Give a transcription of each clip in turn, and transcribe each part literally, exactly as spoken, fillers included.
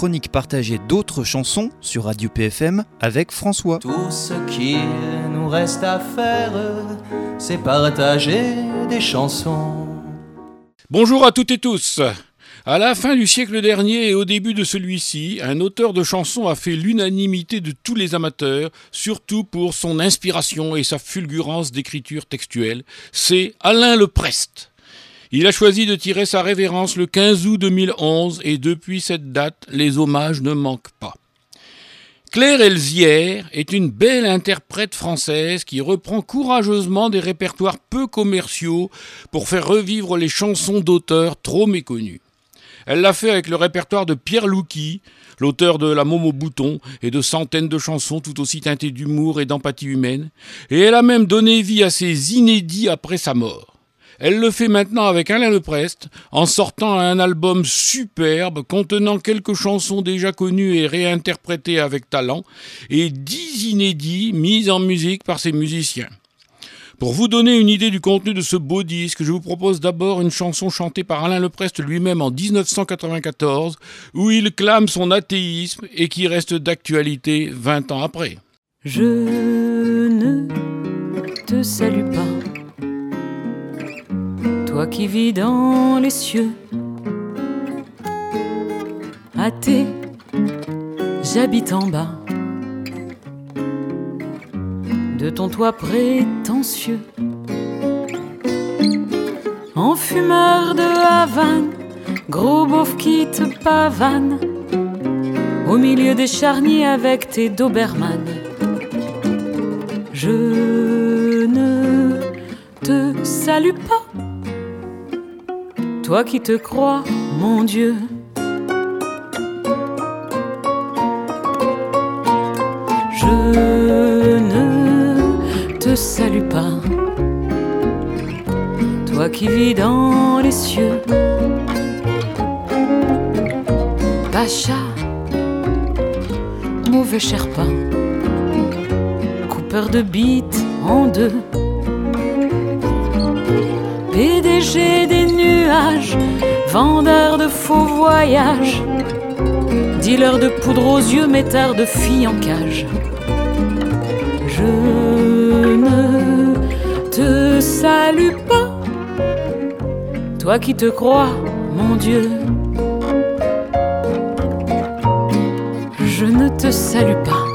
chronique partagée d'autres chansons sur Radio P F M avec François. Tout ce qu'il nous reste à faire, c'est partager des chansons. Bonjour à toutes et tous. À la fin du siècle dernier et au début de celui-ci, un auteur de chansons a fait l'unanimité de tous les amateurs, surtout pour son inspiration et sa fulgurance d'écriture textuelle. C'est Alain Leprest. Il a choisi de tirer sa révérence le quinze août deux mille onze et depuis cette date, les hommages ne manquent pas. Claire Elzière est une belle interprète française qui reprend courageusement des répertoires peu commerciaux pour faire revivre les chansons d'auteurs trop méconnus. Elle l'a fait avec le répertoire de Pierre Louki, l'auteur de La Môme au bouton et de centaines de chansons tout aussi teintées d'humour et d'empathie humaine, et elle a même donné vie à ses inédits après sa mort. Elle le fait maintenant avec Alain Leprest, en sortant un album superbe contenant quelques chansons déjà connues et réinterprétées avec talent, et dix inédits mis en musique par ses musiciens. Pour vous donner une idée du contenu de ce beau disque, je vous propose d'abord une chanson chantée par Alain Leprest lui-même en dix-neuf cent quatre-vingt-quatorze, où il clame son athéisme et qui reste d'actualité vingt ans après. Je ne te salue pas, toi qui vis dans les cieux. Athée, j'habite en bas de ton toit prétentieux. En fumeur de Havane, gros beauf qui te pavane, au milieu des charniers avec tes Doberman. Je ne te salue pas, toi qui te crois mon Dieu. Je ne te salue pas, toi qui vis dans les cieux. Pacha, mauvais Sherpa, coupeur de bites en deux, P D G des nuages, vendeur de faux voyages, dealer de poudre aux yeux, metteur de filles en cage. Je ne te salue pas, toi qui te crois mon Dieu. Je ne te salue pas,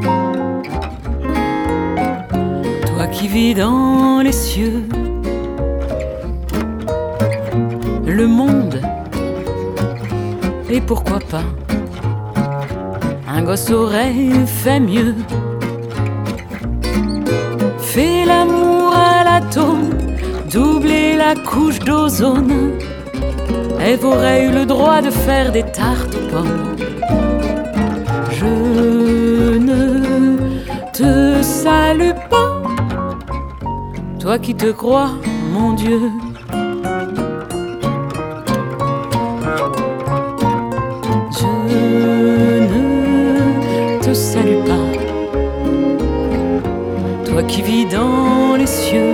toi qui vis dans les cieux. Le monde, et pourquoi pas, un gosse aurait fait mieux. Fais l'amour à l'atome, doubler la couche d'ozone. Ève aurait eu le droit de faire des tartes aux pommes. Je ne te salue pas, toi qui te crois mon Dieu. Je ne te salue pas, toi qui vis dans les cieux.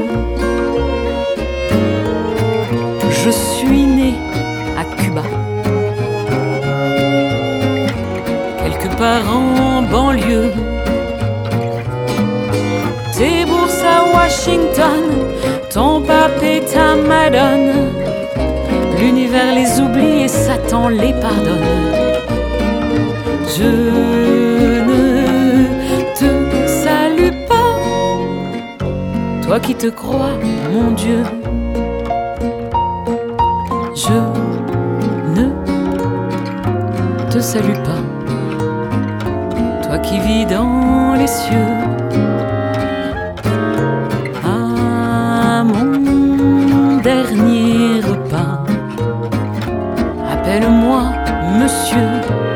Je suis né à Cuba, quelque part en banlieue. Tes bourses à Washington, ton pape et ta madone. L'univers les oublie et Satan les pardonne. Je ne te salue pas, toi qui te crois mon Dieu. Je ne te salue pas, toi qui vis dans les cieux. À mon dernier repas, appelle-moi monsieur.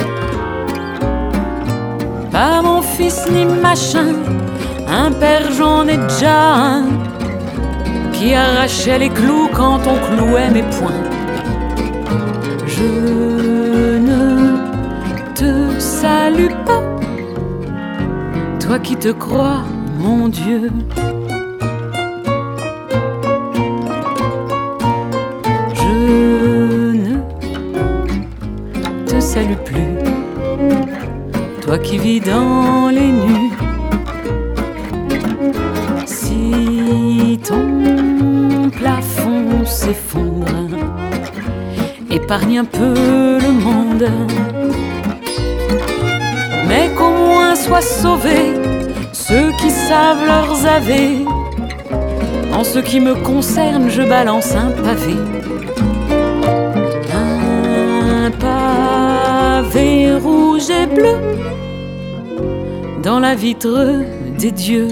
Pas mon fils ni machin, un père j'en ai déjà un, qui arrachait les clous quand on clouait mes poings. Je ne te salue pas, toi qui te crois mon Dieu. Je ne te salue plus, toi qui vis dans les nues. Si ton plafond s'effondre, épargne un peu le monde, mais qu'au moins soient sauvés ceux qui savent leurs avés. En ce qui me concerne, je balance un pavé. Un pavé rouge et bleu dans la vitre des dieux.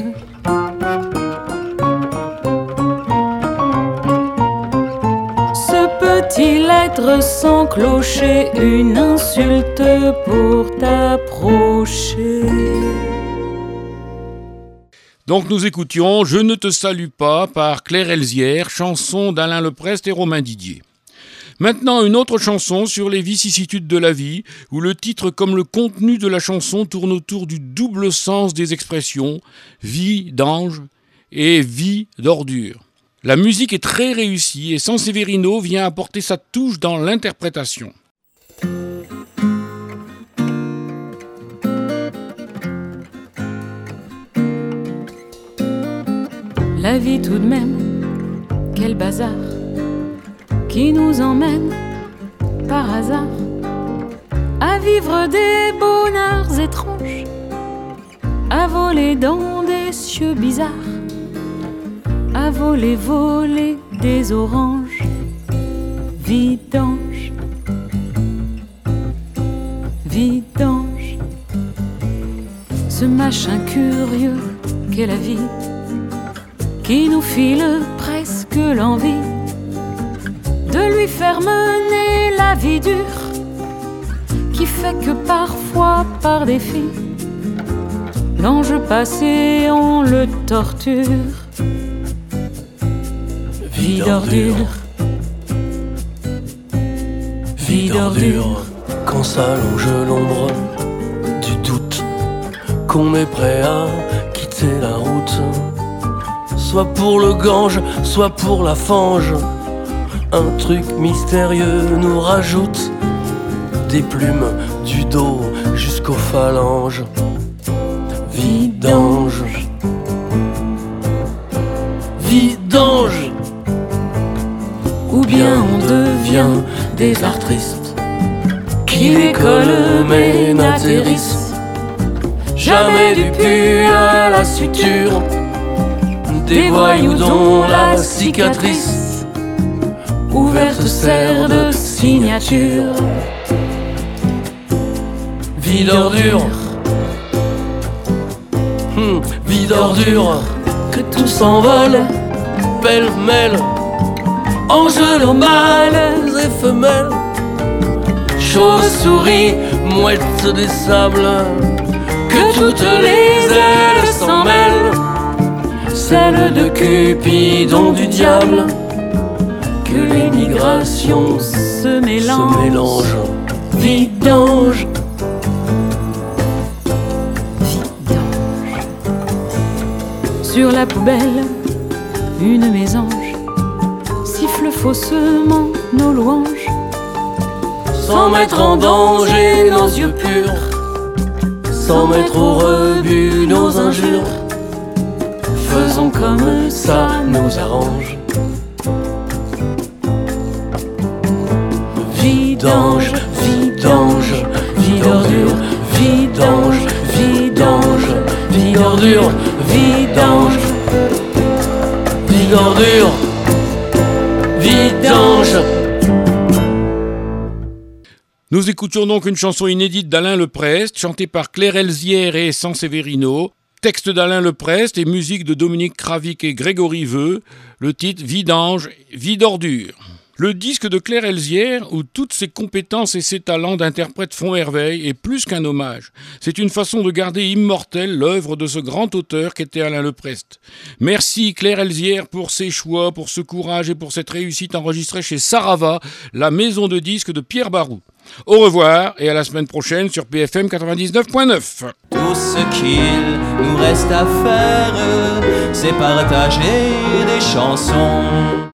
Ce peut-il être sans clocher, une insulte pour t'approcher? Donc nous écoutions « Je ne te salue pas » par Claire Elzière, chanson d'Alain Leprest et Romain Didier. Maintenant une autre chanson sur les vicissitudes de la vie, où le titre comme le contenu de la chanson tourne autour du double sens des expressions « vie d'ange » et « vie d'ordure ». La musique est très réussie et Sanseverino vient apporter sa touche dans l'interprétation. La vie tout de même, quel bazar qui nous emmène par hasard à vivre des bonheurs étranges, à voler dans des cieux bizarres, à voler, voler des oranges. Vie d'ange, vie d'ange, ce machin curieux qu'est la vie, qui nous file presque l'envie de lui faire mener la vie dure, qui fait que parfois par défi l'ange passé on le torture. Vie d'ordure, vie d'ordure, quand s'allonge l'ombre du doute, qu'on est prêt à quitter la route, soit pour le Gange, soit pour la fange. Un truc mystérieux nous rajoute des plumes du dos jusqu'aux phalanges. Vie d'ange, vie d'ange, ou bien on devient des artistes qui décollent mais n'atterrissent jamais du pu à la suture, des voyous dont la cicatrice ouverte sert de signature. Vie d'ordure, hum, vie d'ordure, que tout s'envole pêle-mêle, anges mâles et femelles, chauves-souris, mouettes des sables, que toutes les ailes s'en mêlent, celle de Cupidon du diable, que les migrations se mélangent. se mélangent. Vie d'ange, vie d'ange. Sur la poubelle, une mésange siffle faussement nos louanges, Sans mettre en danger nos yeux purs, sans mettre au rebut nos injures. Faisons comme ça nous arrange. Vie d'ange, vie d'ange, vie d'ordure, vie d'ange, vie d'ange, vie d'ordure, vie d'ange, vie d'ordure, vie d'ange. Nous écoutions donc une chanson inédite d'Alain Leprest, chantée par Claire Elzière et Sanseverino. Texte d'Alain Leprest et musique de Dominique Kravic et Grégory Veu. Le titre « Vie d'ange, vie d'ordure ». Le disque de Claire Elzière, où toutes ses compétences et ses talents d'interprète font merveille, est plus qu'un hommage. C'est une façon de garder immortelle l'œuvre de ce grand auteur qu'était Alain Leprest. Merci Claire Elzière pour ses choix, pour ce courage et pour cette réussite enregistrée chez Sarava, la maison de disques de Pierre Barou. Au revoir et à la semaine prochaine sur P F M quatre-vingt-dix-neuf point neuf. Tout ce qu'il nous reste à faire, c'est partager des chansons.